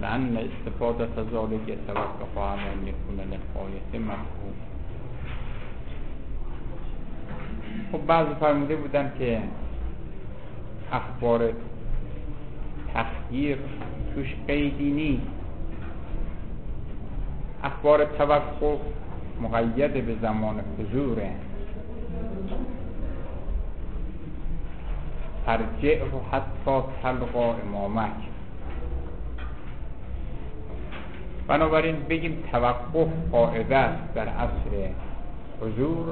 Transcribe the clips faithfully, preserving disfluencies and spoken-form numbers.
لأن استفادة ذلك يتوقف على أن يكون للغاية مفهوم. خب بعضی فرموده بودن که اخبار تخییر توش قیدی نیست، اخبار توقف مقید به زمان حضوره. فرجع و حتی تلقا امامک. بنابراین بگیم توقف قاعده است در عصر حضور،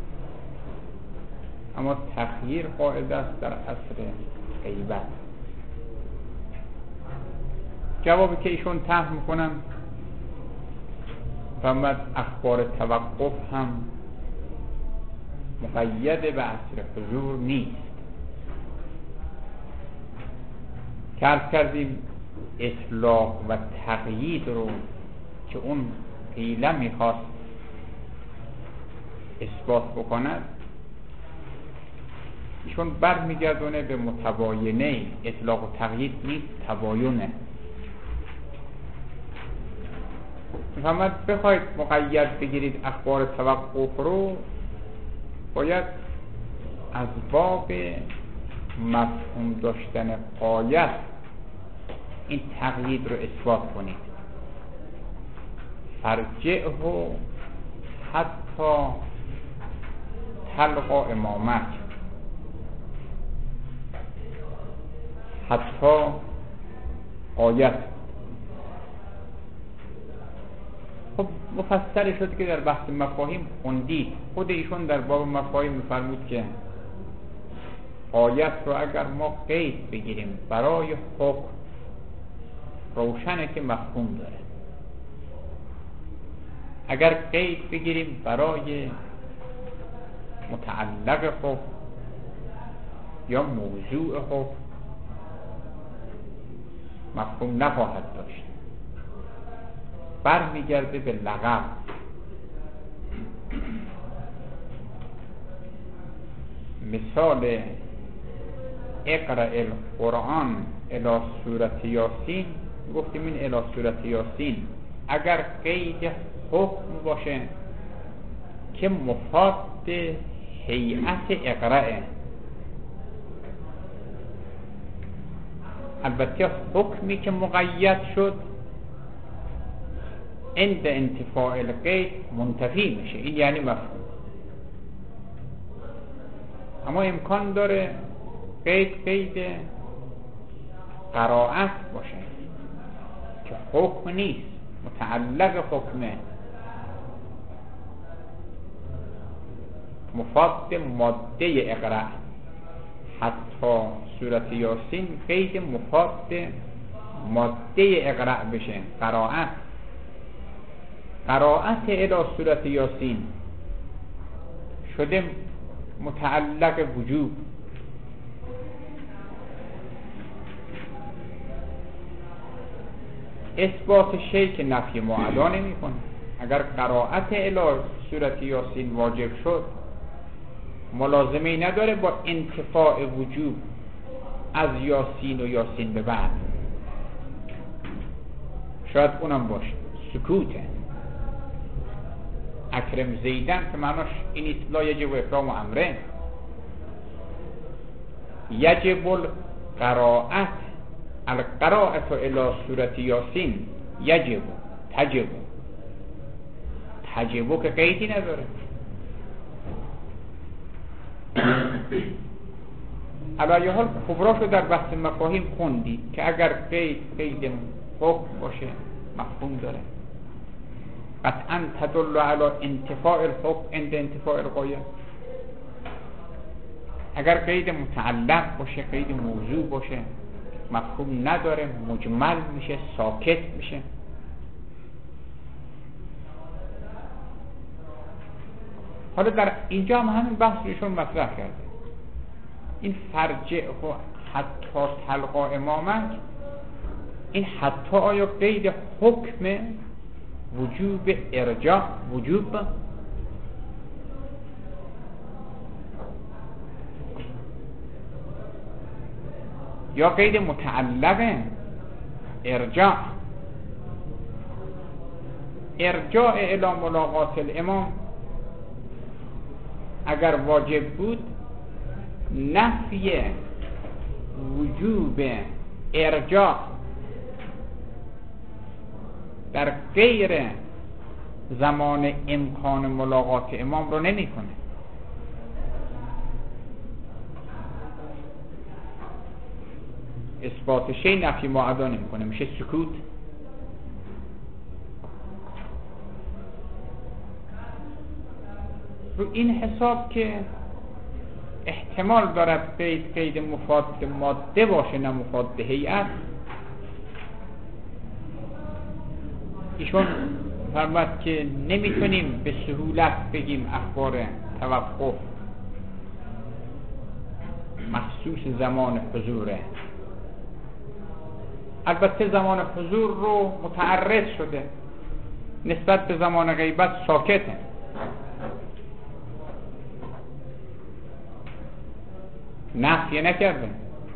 اما تخییر قاعده است در عصر غیبت. جوابی که ایشون طرح میکنن فرمود اخبار توقف هم مقید به عصر حضور نیست. که عرض کردیم اطلاق و تقیید رو که اون قیله میخواست اثبات بکند، ایشون برمیگردونه به متباینه. اطلاق و تقیید نیست، تباینه. میفهمد بخواید مقید بگیرید اخبار توقف رو، باید از باب مفهوم داشتن غایت این تقیید رو اثبات کنید. فرجعه حتی تلقا امامک. حتی غایت. خب مفصل شد که در بحث مفاهیم خوندید. خود ایشون در باب مفاهیم میفرمود که غایت رو اگر ما قید بگیریم برای حکم، روشنه که مفهوم داره. اگر قید بگیریم برای متعلق حکم یا موضوع حکم، مفهوم نخواهد داشت. برمیگرده به لقب. مثال اقرأ القرآن الی سورة یاسین، گفتیم این الی سورة یاسین اگر قید حکم باشه که مفاد هیئت اقرأه، البته حکمی که مقید شد عند انتفاع القید منتفی میشه، این یعنی مفهوم. اما امکان داره قید قید قرائت باشه که حکم نیست، متعلق حکمه، مفاد ماده اقرأ. حتی سورة یاسین قید مفاد ماده اقرأ بشه، قرائت. قرائت الی سورة یاسین شده متعلق وجوب. اثبات شیء که نفی معدا نمی کنه. اگر قرائت الی سورة یاسین واجب شد، ملازمه نداره با انتفاع وجوب از یاسین و یاسین به بعد. شاید اونم باشه سکوته. اکرم زیدن که معناش این است لا یجب اکرام و امره. یجب القرائت، القرائت الی سورة یاسین یجب، تجب. تجبو که قیدی نداره. علی حال خبراشو در بحث مفاهیم خوندی که اگر قید قید حکم باشه مفهوم داره، قطعا تدل علی انتفاع الحکم عند انتفاع الغایه. اگر قید متعلق باشه، قید موضوع باشه، مفهوم نداره، مجمل میشه، ساکت میشه. حالا در اینجا هم همین بحث روشون مطرح کرده. این فرجع و حتی تلقا امامک، این حتی آیا قید حکم وجوب ارجاع وجوب یا قید متعلق ارجاع؟ ارجاع الی ملاقات الامام اگر واجب بود، نفی وجوب ارجاع در غیر زمان امکان ملاقات امام رو نمی کنه. اثبات شی نفی ما ادا نمی کنه، میشه سکوت. رو این حساب که احتمال دارد قید قید مفاد ماده باشه نه مفاد هیئت، ایشون فرمود که نمیتونیم به سهولت بگیم اخبار توقف مخصوص زمان حضوره. البته زمان حضور رو متعرض شده، نسبت به زمان غیبت ساکته. نفی نکرده.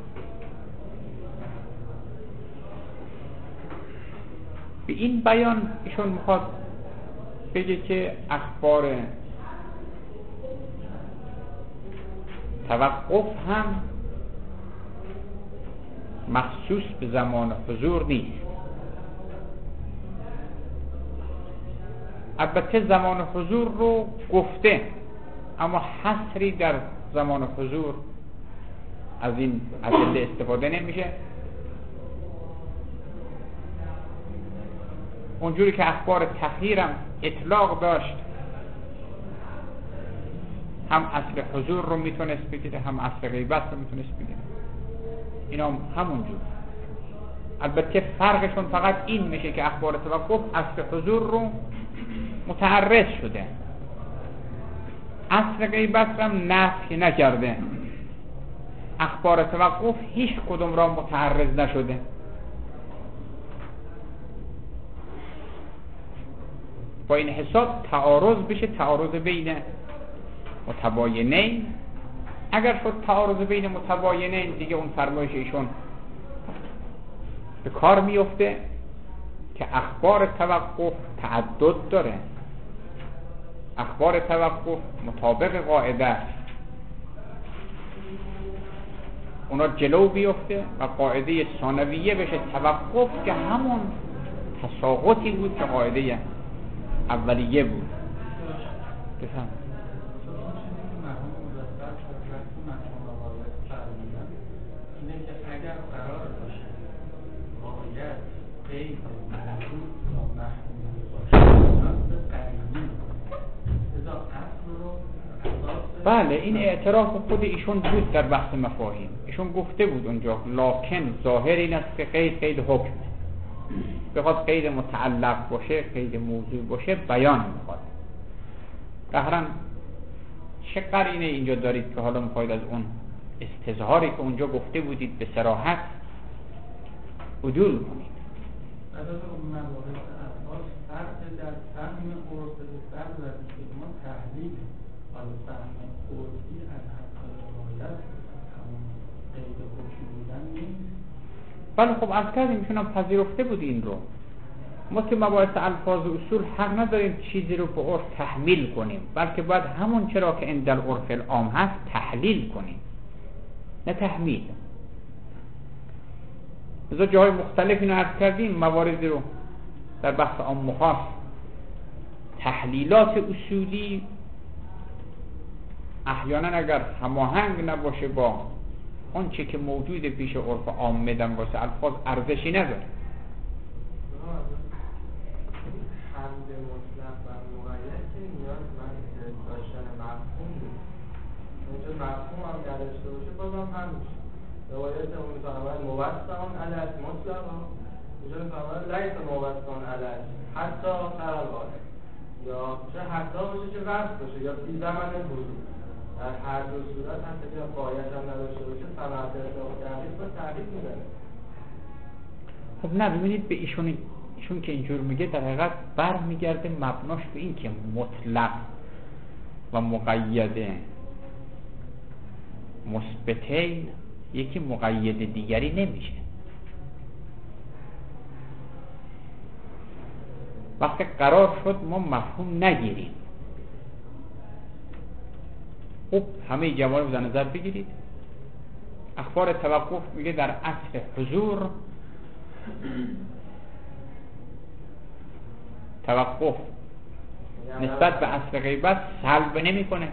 به این بیان ایشون میخواد بگه که اخبار توقف هم مخصوص به زمان حضور نیست. البته زمان حضور رو گفته، اما حصری در زمان حضور از این ادله استفاده نمیشه. اونجوری که اخبار تخییرم اطلاق داشت، هم اصل حضور رو میتونست بگیره، هم اصل غیبت رو میتونست بگیره. اینا هم همونجور. البته فرقشون فقط این میشه که اخبار توقف اصل حضور رو متعرض شده، اصل غیبت رو هم نفی نکرده. اخبار توقف هیچ کدوم را متعرض نشده. با این حساب تعارض بشه، تعارض بین متباینین. اگر شد تعارض بین متباینین، دیگه اون فرمایش ایشون به کار میفته که اخبار توقف تعدد داره. اخبار توقف مطابق قاعده است، اونا جلو بیفته و قاعده ثانویه بشه توقف، که همون تساقطی بود که قاعده اولیه بود. بفهم اینه که اگر قرار باشه باید قید محدود یا محدود باشه، اصل قریبی ازا اصل رو اساس. بله، این اعتراف خود ایشون بود در بحث مفاهیم. ایشون گفته بود اونجا لکن ظاهر این است که قید قید حکم، بخواد قید متعلق باشه، قید موضوع باشه، بیان میخواد. قهرن چه قرینه اینجا دارید که حالا میخواید از اون استظهاری که اونجا گفته بودید به صراحت عدول کنید؟ از اون مواقع اساس فرق در فهم قرص فرق در ما تحلیل حالا فهم قرصی از حتی روایت همون قید حکم بودن نیست. بله خب از کردیم میشونم پذیرفته بود این رو. ما که مباحث الفاظ و اصول حق نداریم چیزی رو به عرف تحمیل کنیم، بلکه باید همون چرا که عند العرف العام هست تحلیل کنیم، نه تحمیل. بذار جاهای مختلف اینو عرض کردیم، مواردی رو در بحث عام و خاص. تحلیلات اصولی احیانا اگر هماهنگ نباشه با اون چی که موجود پیش عرف عامه در واسه الفاظ ارزشی نداره. حمد مطلق و مقید که نیازمند داشتن مفهوم بود. اونجا مفهوم هم نداشته باشه بازم هم میشه. روایت اون میفرماید موسطن علی مطلق، اونجا میفرماید لیس موسطن علی حتی قرار، یا چه حتی باشه چه وصف باشه یا فی زمن حضور. در هر دو صورت حتی که قایت هم نداشته باشه صنعت ارتباط تحریف و تحریف میدنه. خب نه ببینید به ایشون ایشون که اینجور میگه در حقیقت بر میگرده مبناش به این که مطلق و مقید مثبتین یکی مقید دیگری نمیشه. وقتی قرار شد ما مفهوم نگیریم، خب همه جوانب در نظر بگیرید. اخبار توقف میگه در عصر حضور توقف نسبت به عصر غیبت سلب نمیکنه،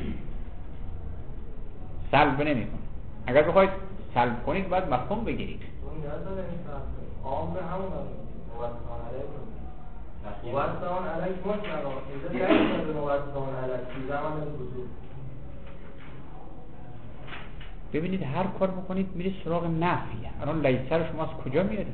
سلب نمیکنه. اگر بخواید سلب کنید باید مفهوم بگیرید. عام به همون موسعان علیک مطلقا اینجا لیس موسعان علیک فی زمان الحضور. ببینید هر کار بکنید میره سراغ نفیه. الان لیسه رو شما از کجا میارید؟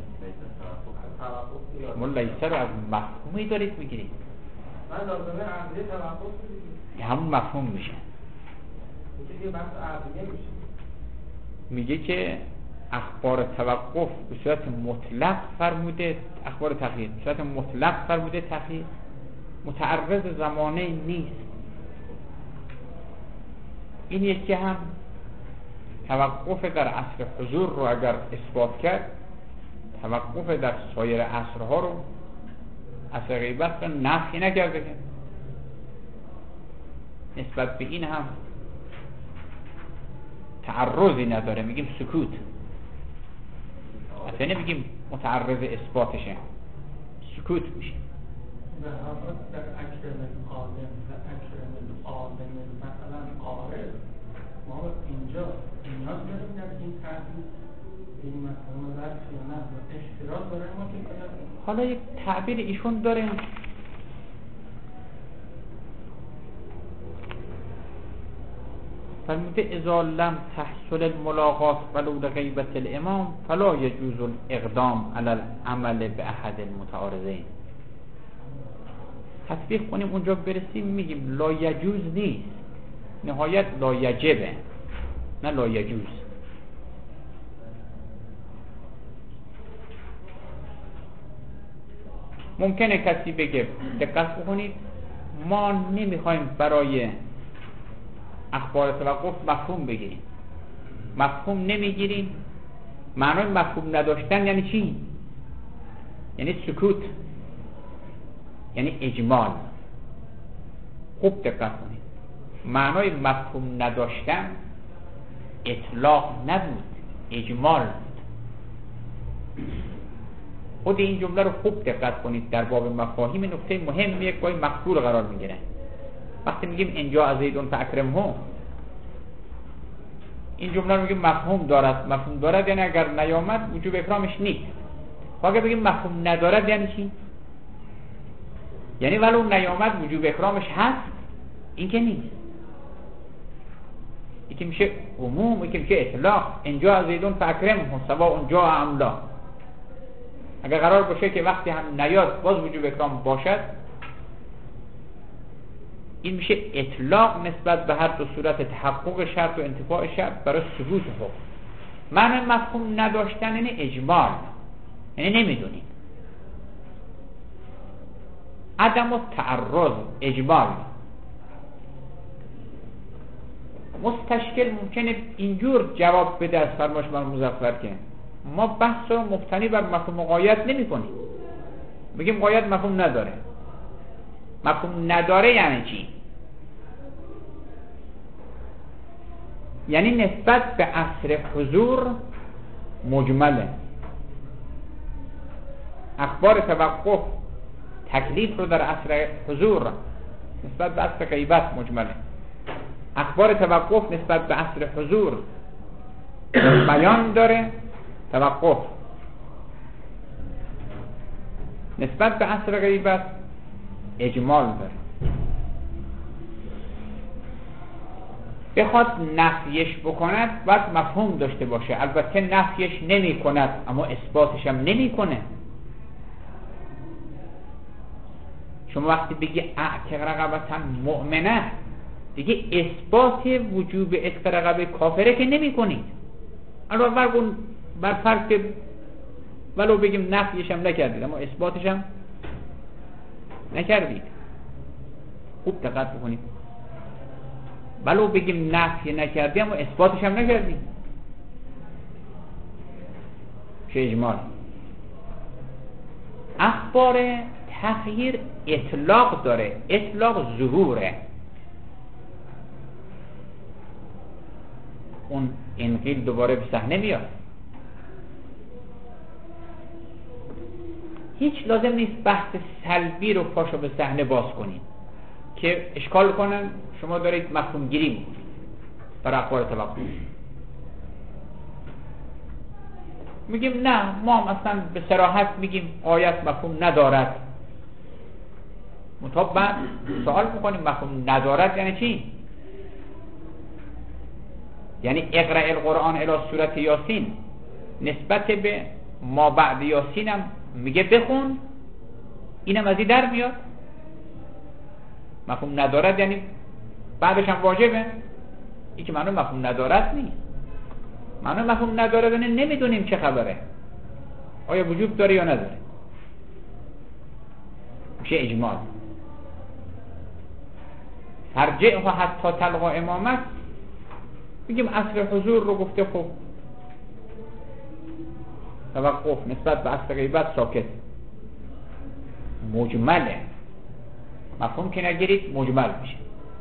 شما لیسه رو از مفهومی دارید میگیرید. من لازمه عقلی توقف میگیرید، همون مفهوم میشه. میگه یه بحث عقلیه میشه. میگه که اخبار توقف به صورت مطلق فرموده، اخبار تغییر به صورت مطلق فرموده تغییر متعرض زمانه نیست. این یکی هم توقف در عصر حضور رو اگر اثبات کرد، توقف در سایر عصرها رو، عصر غیبت رو نفی نکرده که نسبت به این هم تعرضی نداره، میگیم سکوت. اصلا نمیگیم متعرض اثباتشه، سکوت میشه. در اکرم العالم و اکرم العالم مثلا قارئ، ما اینجا نیاز داریم در این تعبیر این مفهوم رفت یا نه اشتراک داره ما که حالا یک تعبیر ایشون داره فرموده اذا لم تحصل الملاقات ولو لغیبت الامام فلا یجوز الاقدام علی العمل به احد المتعارضین. تطبیق کنیم اونجا برسیم میگیم لا یجوز نیست، نهایت لا یجبه، نه لا یجوز. ممکنه کسی بگه دقت بکنید ما نمیخوایم برای اخبار توقف مفهوم بگیریم، مفهوم نمیگیریم. معنای مفهوم نداشتن یعنی چی؟ یعنی سکوت، یعنی اجمال. خوب دقت کنید، معنای مفهوم نداشتن اطلاق نبود، اجمال بود. خود این جمله رو خوب دقت کنید، در باب مفاهیم نکته مهم یک بای مقبول قرار میگیره. وقتی میگیم انجا زیدون فاکرمه، این جمله رو میگیم مفهوم دارد. مفهوم دارد یعنی اگر نیامد وجوب اکرامش نیست. اگر بگیم مفهوم ندارد یعنی چی؟ یعنی ولو نیامد وجوب اکرامش هست، این که نیست. این که میشه عموم، این که میشه اطلاق. انجا زیدون فاکرمه سواء جاء ام لا. اگر قرار باشه که وقتی هم نیاد باز وجوب اکرام باشد، این میشه اطلاق نسبت به هر دو صورت تحقق شرط و انتفاع شرط برای ثبوت حکم. معنی مفهوم نداشتن یعنی اجمال، یعنی نمیدونیم. عدم التعرض اجمال. مستشکل ممکنه اینجور جواب بده از فرمایش من مظفر که ما بحث رو مبتنی بر مفهوم غایت نمی کنیم، بگیم غایت مفهوم نداره. مفهوم نداره یعنی چی؟ یعنی نسبت به عصر حضور مجمله. اخبار توقف تکلیف رو در عصر حضور نسبت به عصر غیبت مجمله. اخبار توقف نسبت به عصر حضور بیان داره، توقف نسبت به عصر غیبت اجمال داره. بخواد نفیش بکند باید مفهوم داشته باشه. البته نفیش نمی کند اما اثباتش هم نمی کنه. شما وقتی بگی اعتق رقبتا مؤمنه دیگه اثبات وجوب اعتق رقبه کافره که نمی کنید. البته برگون بر فرض که ولو بگیم نفیش هم نکردید اما اثباتش هم نکردید. خوب دقت بکنید، ولو بگیم نفی نکردیم اما اثباتش هم نکردیم، چه اجمال. اخبار تغییر اطلاق داره، اطلاق ظهوره. اون انقیل دوباره به صحنه میاد. هیچ لازم نیست بحث سلبی رو پاشو به صحنه باز کنید که اشکال کنن شما دارید مفهوم گیری میکنید برای اخبار توقف. میگیم نه، ما هم اصلا به صراحت میگیم آیت مفهوم ندارد. منتها بعد سوال میکنیم مفهوم ندارد یعنی چی؟ یعنی اقرأ القرآن الی سورة یاسین نسبت به ما بعد یاسین هم میگه بخون، اینم از این در میاد. مفهوم ندارد یعنی بعدش هم واجبه؟ این که معنی مفهوم ندارد نیست. معنی مفهوم ندارد یعنی نمیدونیم چه خبره، آیا وجود داره یا نداره. میشه اجمال. فرجعه حتی تلقا امامت، میگیم اصل حضور رو گفته، خب توقف نسبت به اصل غیبت ساکت، مجمله. مفهوم که نگیرید مجمل میشه.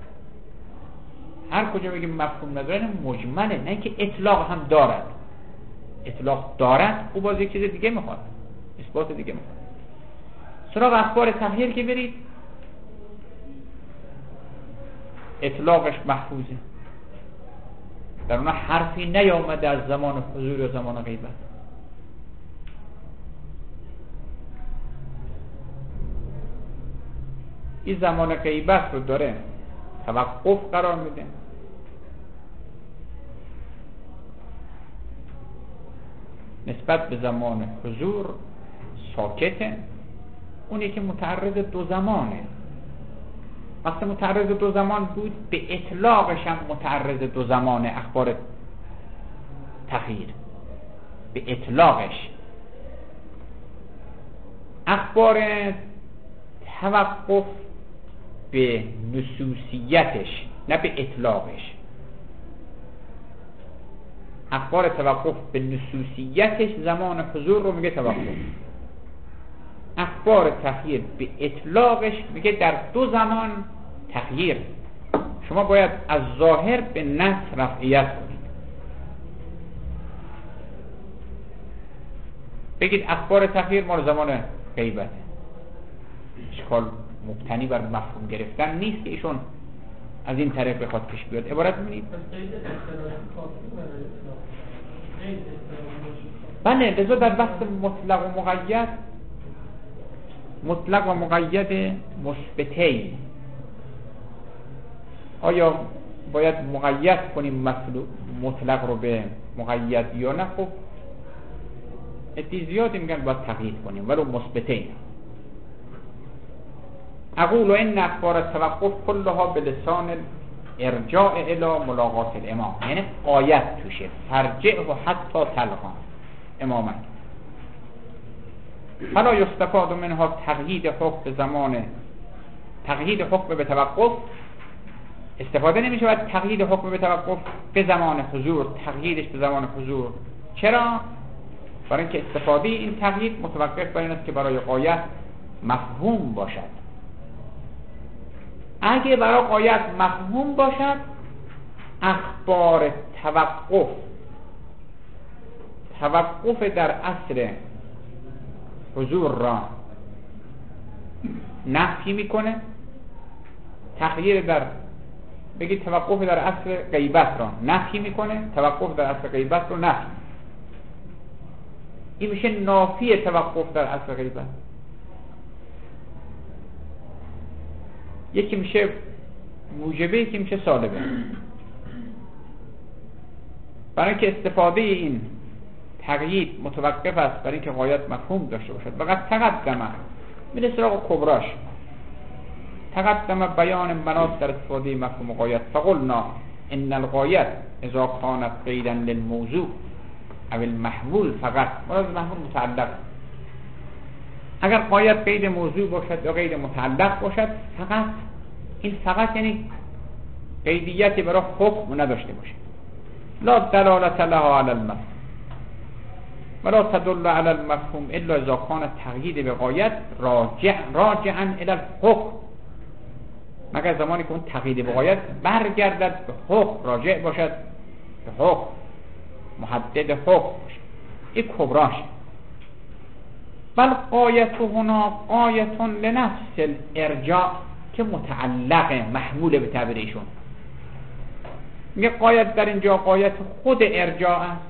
هر کجا بگیم مفهوم نداره مجمله، نه که اطلاق هم دارد. اطلاق دارد او باز یک چیز دیگه میخواد، اثبات دیگه میخواد. سراغ اخبار تغییر که برید، اطلاقش محفوظه، در اونها حرفی نیامده از زمان حضور و زمان غیبت. این زمان غیبت رو داره توقف قرار میده، نسبت به زمان حضور ساکته. اونی که متعرض دو زمانه، وقتی متعرض دو زمان بود به اطلاقش هم متعرض دو زمانه. اخبار تغییر به اطلاقش، اخبار توقف به نصوصیتش نه به اطلاقش. اخبار توقف به نصوصیتش زمان حضور رو میگه توقف، اخبار تغییر به اطلاقش میگه در دو زمان تغییر. شما باید از ظاهر به نص رفعیت کنید، بگید اخبار تغییر مال زمان غیبت. اشکال مبتنی بر مفهوم گرفتن نیست که ایشون از این طریق بخواد پیش بیاد. عبارت می‌بینید بله، لذا در وقت مطلق و مقید، مطلق و مقید مثبتین، آیا باید مقید کنیم مطلق رو به مقید یا نه؟ خب ادی زیادی میگن باید تقیید کنیم ولو مثبتین. اقول ان اخبار التوقف كلها بلسان ارجاع الى ملاقات الامام، یعنی آیت توشه فرجع و حتی تلقا امامت. فلا یستفاد منها تقیید حکم به زمان، تقیید حکم به توقف استفاده نمیشه. باید تقیید حکم به توقف به زمان حضور، تقییدش به زمان حضور. چرا؟ برای اینکه استفاده این تقیید متوقف بر این است که برای آیت مفهوم باشد. اگه برای آیت مفهوم باشد، اخبار توقف توقف در عصر حضور را نفی میکنه، تغییر در بگید توقف در عصر غیبت را نفی میکنه، توقف در عصر غیبت رو نفی. این میشه نافی توقف در عصر غیبت. یکی میشه موجبه، یکی میشه سالبه. برای اینکه استفاده این تقیید متوقف است برای اینکه غایت مفهوم داشته باشد. فقط تقدمه میره سراغ کبراش، تقدمه بیان مناط در استفاده مفهوم غایت. فقلنا ان الغایت اذا كانت قیدا للموضوع او المحمول فقط، مراد محمول متعلق. اگر غایت قید موضوع باشد یا قید متعلق باشد، فقط این فقط یعنی قیدیتی برای حکم نداشته باشه. لا دلالت لها علی المفهوم، ولا تدل على المفهوم الا اذا كان تقیید به غایت راجع راجعا الى الحکم، مگر زمانی که اون تقیید به غایت برگردد به حکم، راجع باشد به حکم، محدد حکم باشد. این کبراش. بل غایت هنا غایت لنفس الارجاع که متعلق محمول به تعبیر ایشون. میگه غایت در اینجا غایت خود ارجاع است،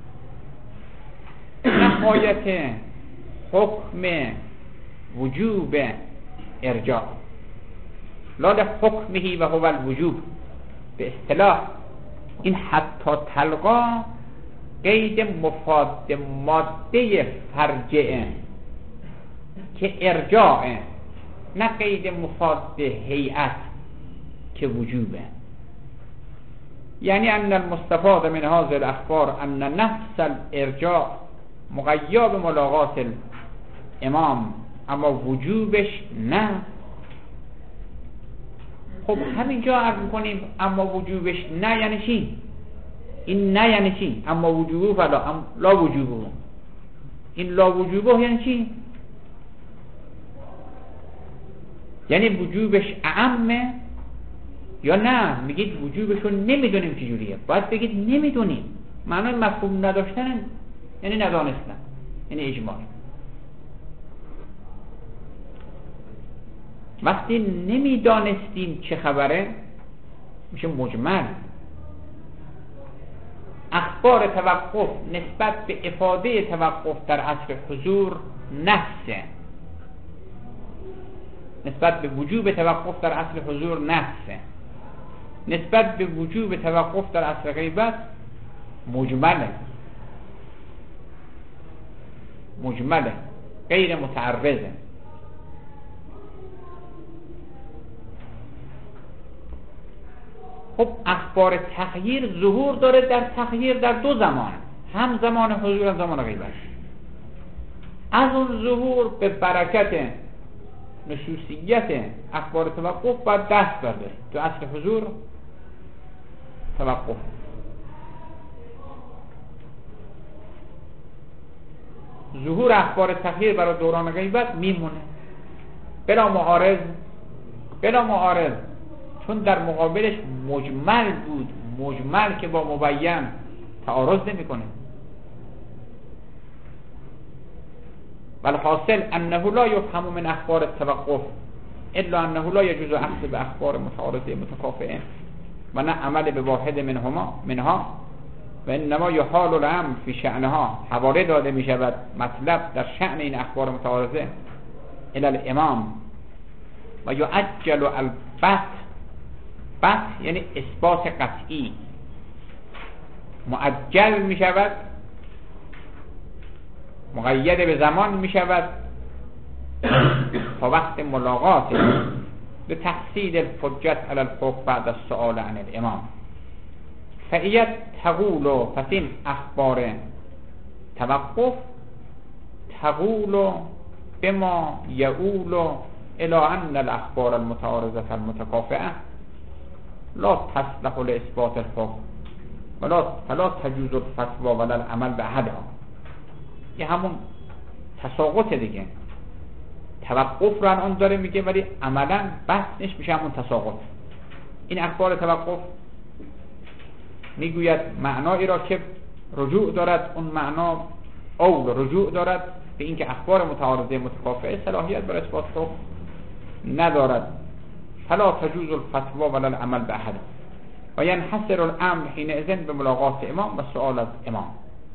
نه غایت حکم وجوب ارجاع. لا لحکمه و هو الوجوب. به اصطلاح این حتی تلقا قید مفاد ماده فرجعه که ارجاعه، نه قید مفاد هیئت که وجوبه. یعنی ان المستفاد من هذه الاخبار ان نفس الارجاع مقید ملاقات الامام، اما وجوبش نه. خب همینجا عرض میکنیم اما وجوبش نه یعنی چی؟ این نه یعنی چی؟ اما وجوبه فلا ام لا وجوبه. این لا وجوبه یعنی چی؟ یعنی وجوبش اعمه یا نه میگید وجوبشو نمیدونیم چجوریه؟ باید بگید نمیدونیم. معنای مفهوم نداشتن یعنی ندانستن، یعنی اجمال. وقتی نمیدانستیم چه خبره میشه مجمل. اخبار توقف نسبت به افاده توقف در عصر حضور نفسه، نسبت به وجوب توقف در عصر حضور نفسه، نسبت به وجوب توقف در عصر غیبت مجمله، مجمله غیر متعرضه. خب اخبار تغییر ظهور داره در تغییر در دو زمان، هم زمان حضور هم زمان غیبت. از اون ظهور به برکت نصوصیت اخبار توقف باید دست برداره. تو عصر حضور توقف، ظهور اخبار تغییر برای دوران غیبت میمونه بلا معارض، بلا معارض، چون در مقابلش مجمل بود، مجمل که با مبین تعارض نمیکنه. والحاصل انه لا يفهم من اخبار التوقف الا انه لا يجوز اخذ به اخبار متعارضه متکافئه و نه عمل به واحد منهما منها و انما یحال الامر فی شأنها، حواله داده می شود مطلب در شأن این اخبار متعارضه الی الامام و یعجل البت. بت یعنی اثبات قطعی، معجل می شود، مقید به زمان می شود تا وقت ملاقات به تحصیل الحجت علی الحکم بعد السؤال عن الامام. فایت تقول، پس این اخبار توقف تقول بما یعول الى ان الاخبار المتعارضه المتکافئه لا تصلح لاثبات الحکم ولا فلا تجوز الفتوى ولا العمل باحدها. یه همون تساقط دیگه، توقف رو الان داره میگه ولی عملا بحثش میشه همون تساقط. این اخبار توقف میگوید معنایی را که رجوع دارد، اون معنا او رجوع دارد به اینکه اخبار متعارضه متکافئه صلاحیت برای اثبات حکم ندارد. فلا تجوز الفتوى ولا العمل باحدها و ینحصر الامر حینئذ به ملاقات امام و سؤال از امام.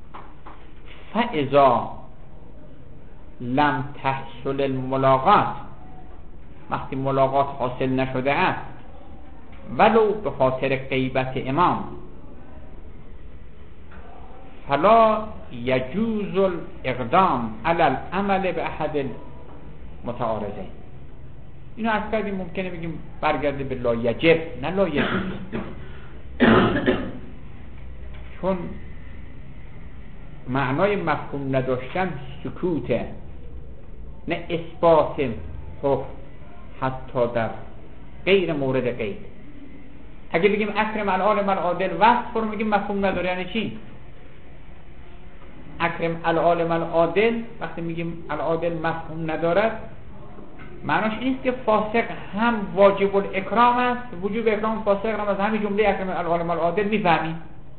فاذا لم تحصل الملاقات، وقتی ملاقات حاصل نشده است ولو به خاطر غیبت امام، فلا یجوز الاقدام علی العمل به احد المتعارضین. اینو از کردیم ممکنه بگیم برگرده به لا یجب، نه لا یجوز، چون معنای مفهوم نداشتن سکوته، نه اثبات حکم حتی در غیر مورد قید. اگه بگیم اکرم العالم العادل وصف رو میگیم مفهوم نداره، یعنی چی؟ اکرم العالم العادل، وقتی میگیم العادل مفهوم ندارد، معناش این است که فاسق هم واجب الاکرام است، وجوب اکرام فاسق را از همین جمله اکرم العالم العادل میفهمیم.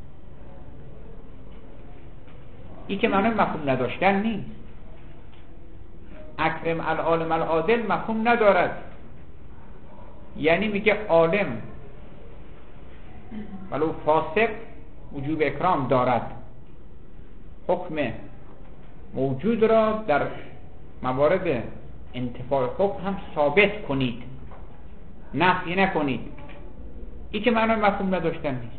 این که معنای مفهوم نداشتن نیست. اکرم العالم العادل مفهوم ندارد، یعنی میگه عالم ولو فاسق وجوب اکرام دارد، حکم موجود را در موارد انتفاع حکم هم ثابت کنید، نفی نکنید. این که معنای مفهوم نداشتن نیست.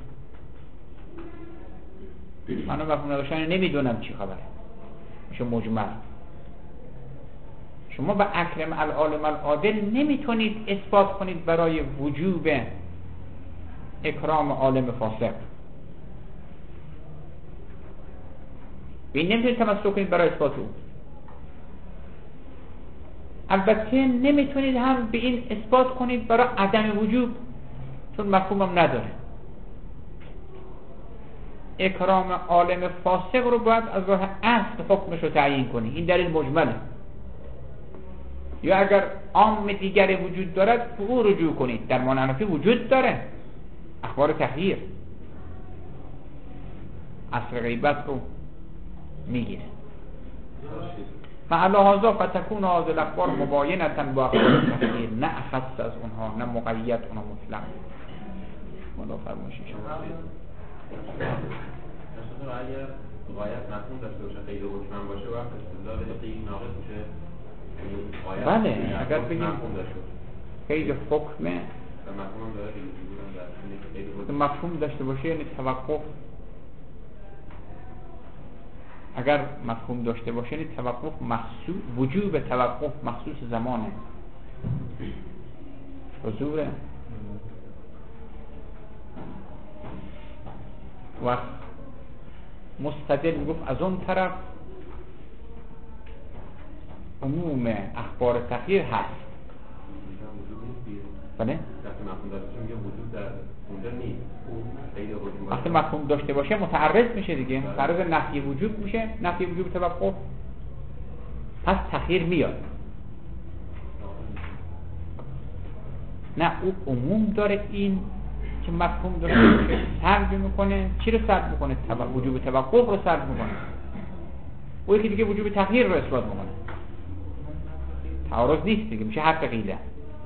معنای مفهوم نداشتن نمیدونم چی خبره، میشه مجمل. شما به اکرم العالم العادل نمیتونید اثبات کنید برای وجوب اکرام عالم فاسق. به این نمیتونید تمسک کنید برای اثبات او. البته نمیتونید هم به این اثبات کنید برای عدم وجوب، چون مفهومم نداره. اکرام عالم فاسق رو باید از راه اصل حکمش رو تعیین کنی. این دلیل مجمله. یا اگر عام دیگر وجود دارد به او رجوع کنید. در معنی وجود داره، اخبار تحریر اصل غیبت رو میگیره. فعلا هذا فتكون هذه الاخبار مباینه با اخبار تحریر، نه اخص از اونها، نه مقید اونها مطلق. مولا فرمایشی شما اگر غایت مفهوم داشته باشه، قید حکم باشه، وقت استدلال قید ناقص میشه. بله، اگر بگیم قید حکم مفهوم داشته باشه یعنی توقف. اگر مفهوم داشته باشه یعنی توقف مخصوص، وجوب توقف مخصوص زمانه، حضوره. و مستدل میگفت از اون طرف عموم اخبار تحریر هست. بله؟ وقتی مفهوم داشته باشه متعرض میشه دیگه، فرض نفی وجود میشه، نفی وجود توقف، پس تحریر میاد. نه او عموم داره، این که مفهوم داره باشه سلب میکنه. چی رو سلب میکنه؟ وجوب توقف رو سلب میکنه. او یکی دیگه وجوب تحریر رو اثبات میکنه. تعارض نیست دیگه، میشه حق قیله.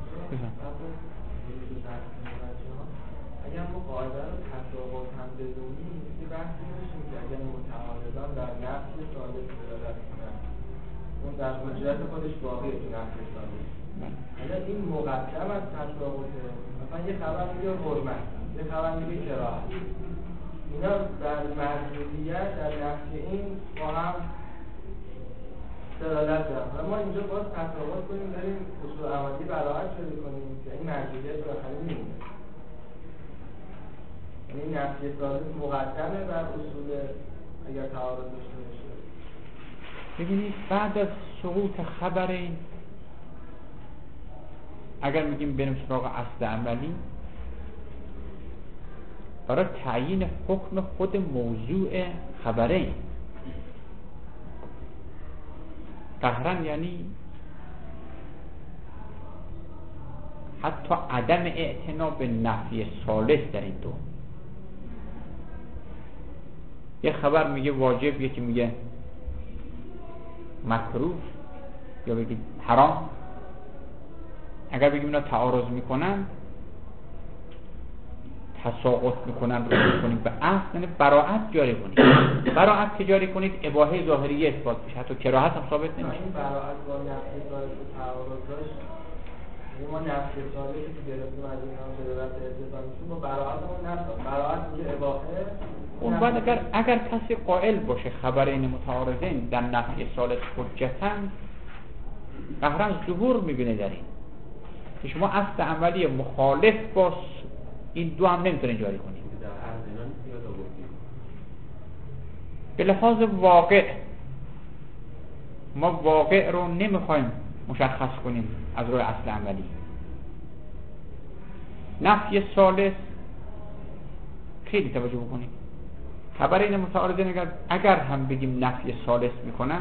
اگر ما قاعده رو تطابق هم بدونیم، یه بحثی میشیم که اگر متعارضان در نفس ثابت دلالت کنن، اون در حجت خودش باقیه تو نفس ثابت. اگر این مقدم از تطابقه، مثلا یه خبر میگه حرمت، یه خبر میگه کراهت، اینا در مجموعیت در نفس این با هم دلالت دارن و ما اینجا باز تطابق کنیم، داریم اصول عملی براحت شده کنیم که این مجموعیت رو خیلی میمونه. این نفی ثابت مقدمه بر اصول اگر تعارض داشته باشه. ببینید بعد از سقوط خبر، اگر میگیم بریم سراغ اصل عملی، برای تعیین حکم خود موضوع خبره قهرن، یعنی حتی عدم اعتنا به نفی ثالث در این دو. یه خبر میگه واجب، یکی میگه مکروه یا بگید حرام. اگر بگیم اینا تعارض میکنن، تساقط میکنن، رو کنید به اصل، یعنی براعت جاری کنید. براعت که جاری کنید اباحه ظاهریه اثبات میشه، حتی کراهت هم ثابت نمیشه. این براعت با نفی ثالث تعارض داشت. ما نفی ثالثی که گرفتیم از این هم شدت اتصال میشون با براعتمون نفت. براعت میشه اباحه. اون بعد اگر اگر کسی قائل باشه خبرین متعارضین در نفی ثالث حجتن، قهرن ظهور میبینه در این که شما اصل عملی مخالف با این دو هم نمیتونید جاری کنید. به لحاظ واقع ما واقع رو نمیخوایم مشخص کنیم از روی اصل عملی. نفی ثالث خیلی توجه بکنید، خبرین متعارضین اگر, اگر هم بگیم نفی ثالث میکنن،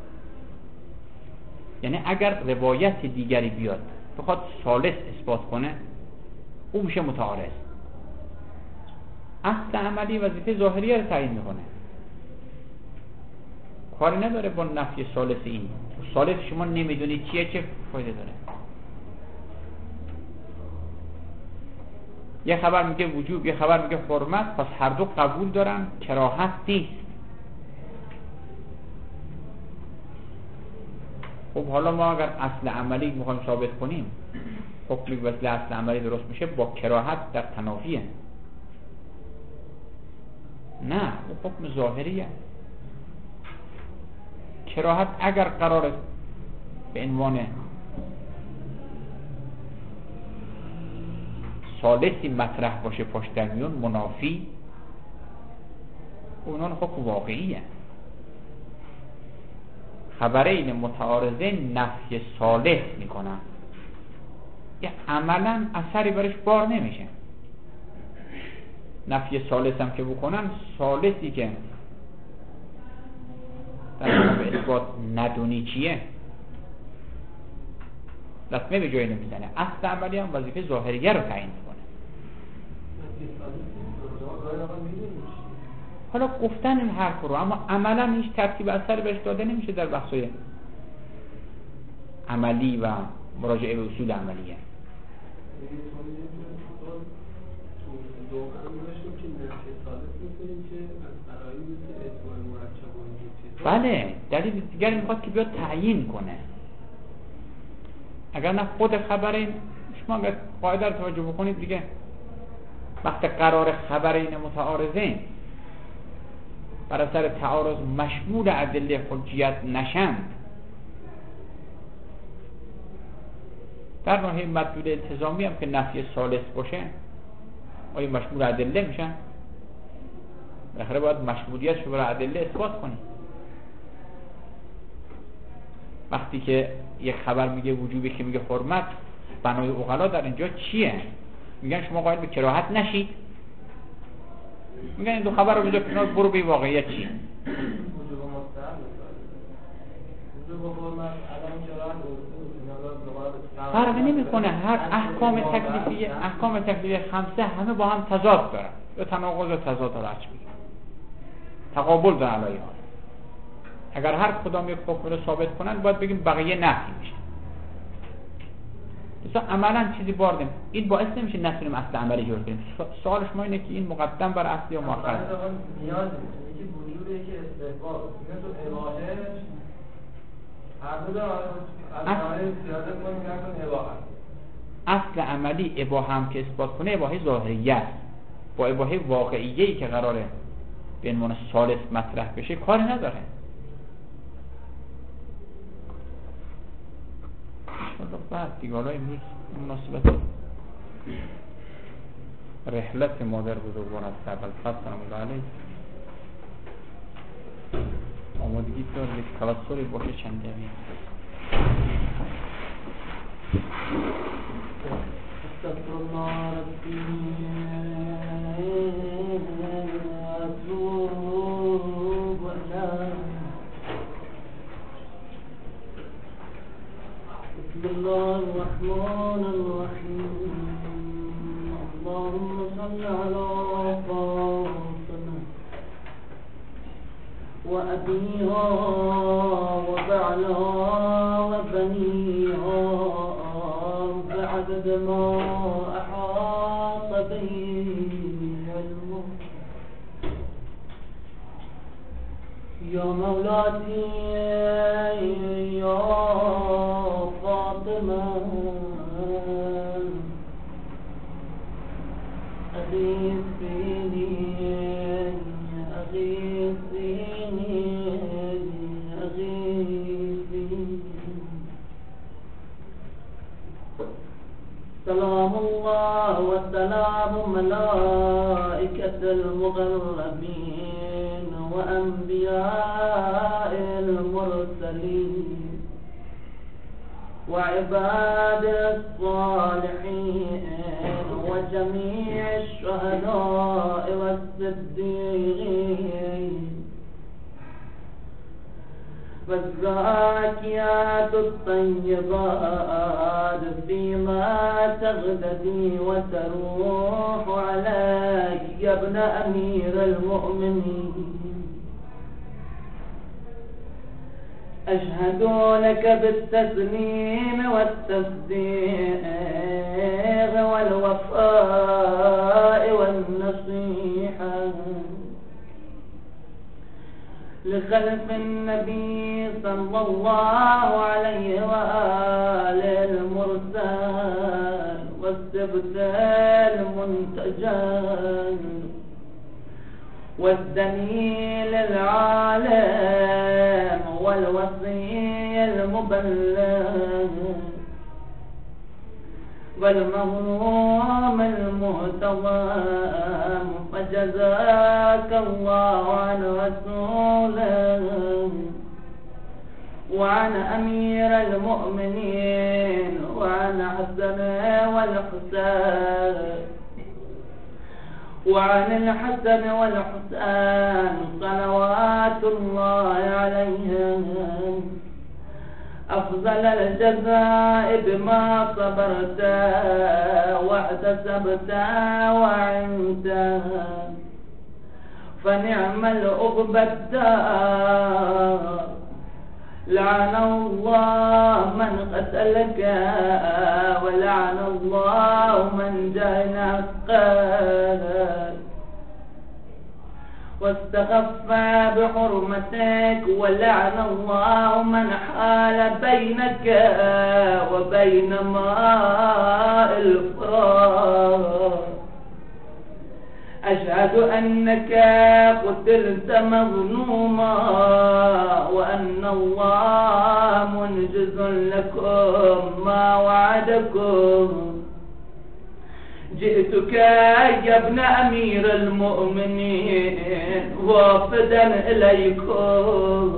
یعنی اگر روایت دیگری بیاد بخواد ثالث اثبات کنه، او میشه متعارض. اصل عملی وظیفه ظاهریه رو تعیین میکنه، کاری نداره با نفی ثالث. این ثالث شما نمیدونید چیه، چه فایده داره؟ یه خبر میگه وجوب، یه خبر میگه حرمت، پس هر دو قبول دارن، کراهت نیست. خب حالا ما اگر اصل عملی میخوایم ثابت کنیم، حکمی وصل اصل عملی درست میشه با کراهت در تنافیه، نه او حکم ظاهریه. کراهت اگر قرار به عنوان ثالثی مطرح باشه پشت در میون، منافی، اونان حکم واقعیه. خبرین متعارضه نفی ثالث میکنن، یه عملا اثری برش بار نمیشه. نفی ثالث هم که بکنن، ثالثی که در مورد اثبات ندونی چیه، لطمه به جایی نمیزنه. اصل عملی هم وظیفه ظاهریه رو تعیین میکنه. حالا گفتن این حرف رو، اما عملا هیچ ترتیب اثری بهش داده نمیشه در بحث‌های عملی و مراجعه به اصول عملیه. بله، دلیل دیگری میخواد که بیاد تعیین کنه. اگر نه خود خبرین، شما اگر قاعده رو توجه بکنید دیگه، وقتی قرار خبرین متعارضین بر اثر تعارض مشمول ادله حجیت نشند، در ناحیه مدلول التزامی هم که نفی ثالث باشه، آیا مشمول ادله میشن؟ بالاخره باید مشمولیتش رو برای ادله اثبات کنیم. وقتی که یک خبر میگه وجوبی، که میگه حرمت، بنای عقلا در اینجا چیه؟ میگن شما قائل به کراهت نشید، میگن این دو خبر رو بذار کنار، برو به واقعیت چیه. فرقی نمیکنه، هر احکام تکلیفیه، احکام تکلیفیه خمسه همه با هم تضاد دارن، یا تناقض و تضاد رو هرچی میگن، تقابل دارن علیه ها. اگر هر کدام یک حکم رو ثابت کنن، باید بگیم بقیه نفی میشه. مثلا عملا چیزی باردیم، این باعث نمیشه نتونیم اصل عملی جور کنیم. سوال شما اینه که این مقدم بر اصل یا مؤخر؟ نیاز نیست، یکی وجود، یکی استحقاق. اینا تو اباحه هر دو دارن اصل زیاده کنیم که اباحه. اصل عملی اباحه هم که اثبات کنه، اباحه ظاهریه است. با اباحه واقعیه‌ای که قراره به عنوان ثالث مطرح بشه کاری نداره. بعد دیگه حالا امروز مناسبت رحلت مادر بزرگوار از سبل فصل سلام علیه آمادگی دار یک توسلی باشه چند دقیقه. استغفر الله ربی اتوب الیه. بسم الله الرحمن الرحیم. اللهم صل على فاطمة وأبيها وبعلها وبنيها بعدد ما أحاط به علمه. يا مولاتي يا فاطمة أغيثيني أغيثيني أغيثيني. سلام الله والسلام ملائكة المقربين وأنبياء المرسلين وعباد الصالحين وجميع الشهداء والصديقين والزاكيات الطيبات فيما تغتدي وتروح عليك يا ابن أمير المؤمنين. أشهد لك بالتسليم والتصديق والوفاء والنصيحة لخلف النبي صلى الله عليه وآله المرسل والسبت المنتجل والدليل العالم والوصي المبلغ والمظلوم المهتضم فجزاك الله عن رسوله وعن أمير المؤمنين وعن حسن والحسين وعن الحسن والحسين صلوات الله عليهم أفضل الجزاء بما صبرت واحتسبت وعنت فنعم العقبى الدار. لعن الله من قتلك ولعن الله من جهلك واستخف بحرمتك ولعن الله من حال بينك وبين ماء الفرات. أشهد أنك قتلت مظلوما وأن الله منجز لكم ما وعدكم. جئتك يا ابن أمير المؤمنين وافدا إليكم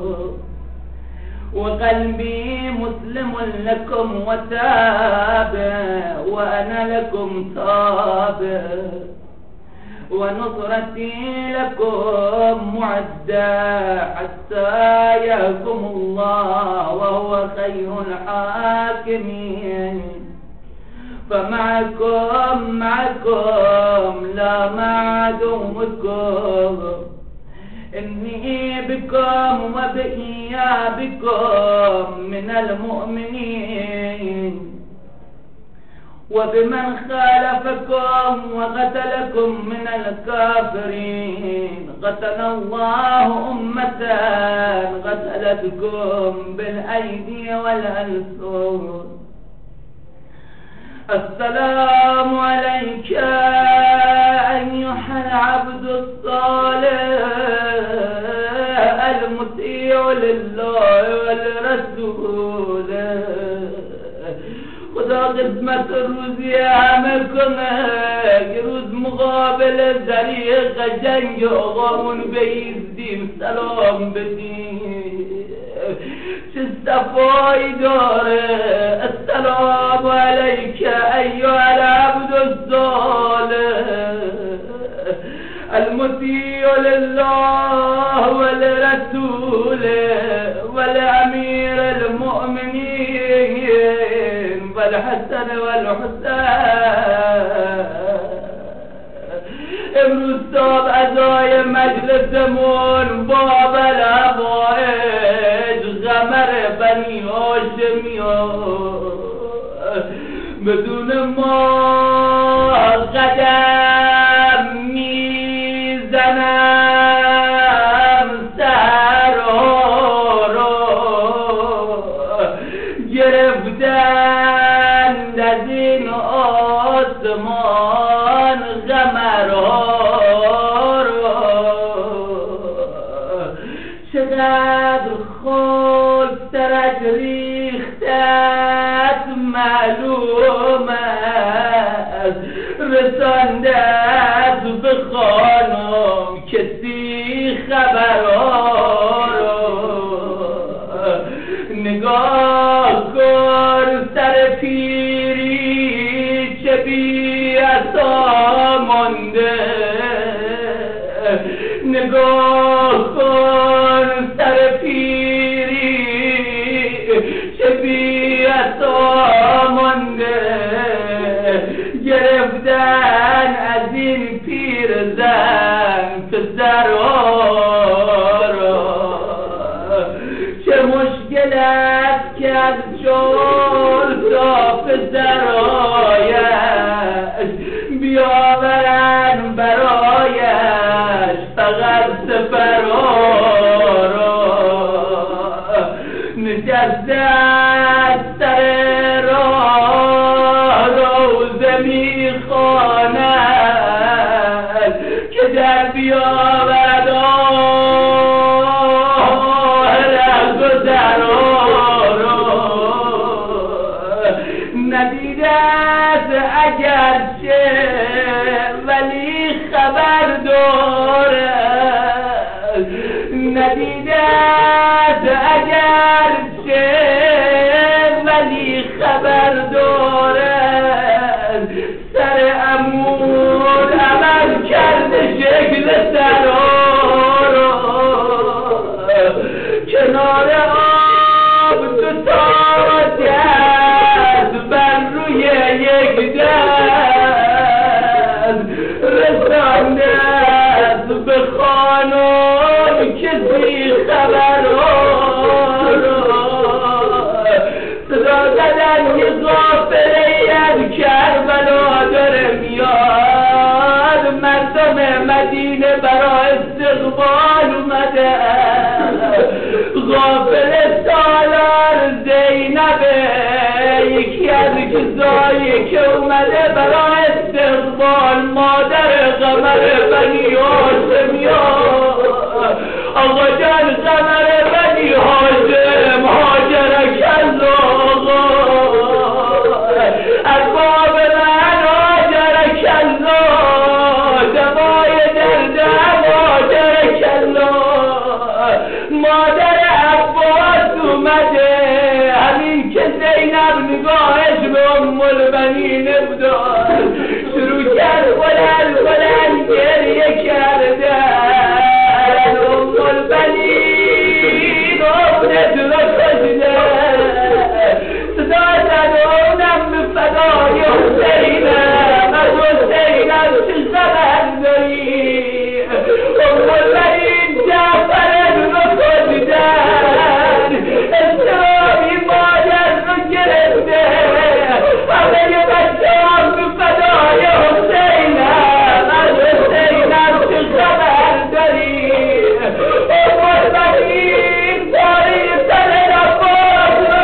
وقلبي مسلم لكم وتابع وأنا لكم تابع ونصرتي لكم معدة حتى يحكم الله وهو خير الحاكمين. فمعكم معكم لا مع عدوكم. إني بكم وبإيابكم من المؤمنين وبمن خالفكم وقتلكم من الكافرين. قتل الله أمة قتلتكم بالأيدي والألسن. السلام عليك أيها العبد الصالح المطيع لله والرسول. خدا قسمت روزی همه کنه که روز مقابل زریق جنگ آقامون بیستیم سلام بدیم چه صفایی داره. السلام علیک ایها العبد الصالح المطیع لله والرسول والامیر المؤمنین والحسن والحسین. امروز صاحب ازای مجلسمون باب الهوایج غمر بنی هاشمیان بدون ما قدم میزنم سر رو گرفتند از این آسمان غمرها رو. چقدر خود سرک ریختت معلوم است رساندت به خانم کسی خبرها رو. نگاه کن پیری چه بی عصا مانده نگاه کن سر پیری چه بی عصا مانده گرفتن از این پیر زن پسرها را چه مشکل است که از شل تا پسرهایش بیاورن برایش فقط سپرها را نشسته از سر راه روزه میخواند که در بیاورد آه رهگذرها را ندیده است اگرچه ولی خبر دارد ندیده است اگرچه ولی خبر دارد سر امور عمل کرده شکل سرها را کنار آب دو تاج است بر روی یک دست رسانده است به خانم کسی خبرها را صدا زدن یه غافله از کربلا داره میاد مردم مدینه برا استقبال اومده غافله سالار زینبه یکی از کسایی که اومده برا استقبال مادر قمر بنی هاشمیان آقا جان قمر بنی هاشم هاجرک از آقا ارباب من هاجرک الله دوای دردم هاجرک الله مادر عباس اومده همین که زینب نگاهش به ام البنین افتاد شروع کرد بلند بلند گریه کردن ام البنین اونت رو کشده صدا زد اونم به فدای حسینم از حسینم چه خبر داری ام البنین جعفر رو کشدن اسلامی مادر رو گرفته همه بچه هم به فدای حسینم از حسینم چه خبر داری ام البنین پاری سر عباس رو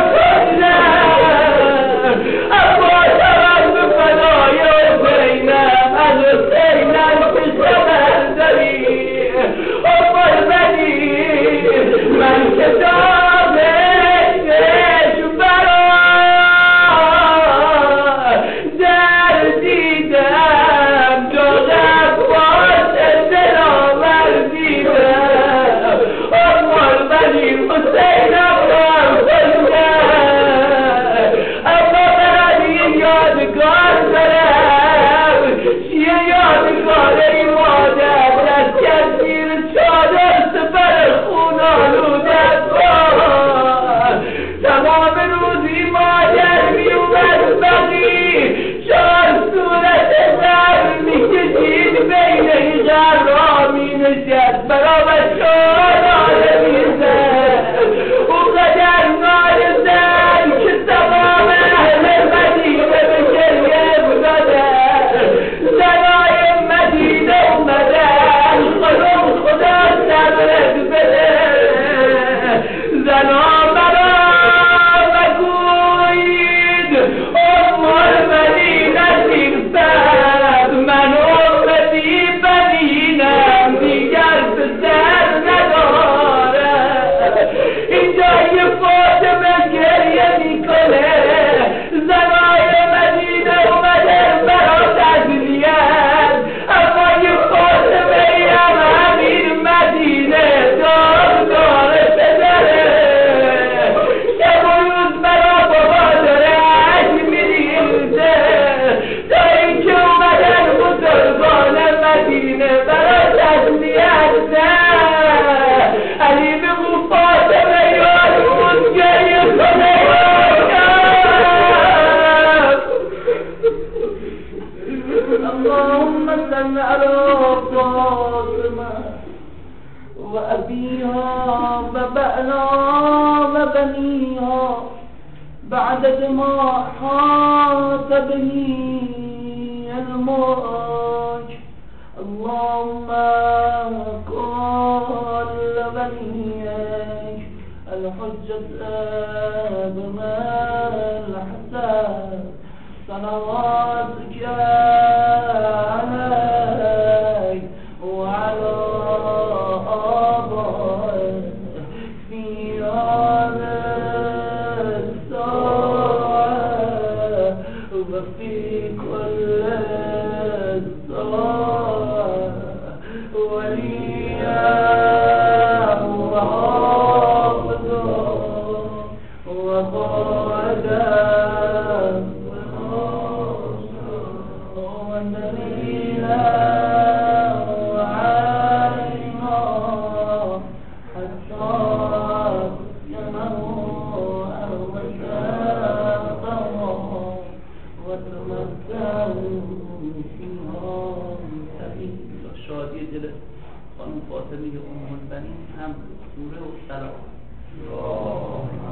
کشدن عباس هم به فدای حسینم از حسینم چه خبر داری ام البنین من کتاب عشق برا در دیدم جاغ عباس دلاور دیدم ام البنین حسینم را کشدن اما برای یادگار دارم چیه یادگار این مادر دست کرد زیر چادر سپر خون آلودت باد تمام روزی مادر میومد بقی چار صورت غر میکشید بین این غر را مینشست برا بچه ها ناله میزد او قدر ناله زد که تمام اهل مدینه به گریه افتادن زنای مدینه اومدن خانم خدا صبرت بده زنا مرا مگوید ام البنین از این بعد من امتی بنینم دیگر پسر بنيها بعد ما حاط به الموج. اللهم كل وليك الحجة ابن الحسن صلواتك عليه وعلى آبائه في هذا الساعة وفي كل الساعة وليا وحافظا وقائدا ودليلا وعالما حتى يموت وساقا وتمتعوا فيها سعيد. شادی دل خانم فاطمه ام البنین هم سوره و سلام.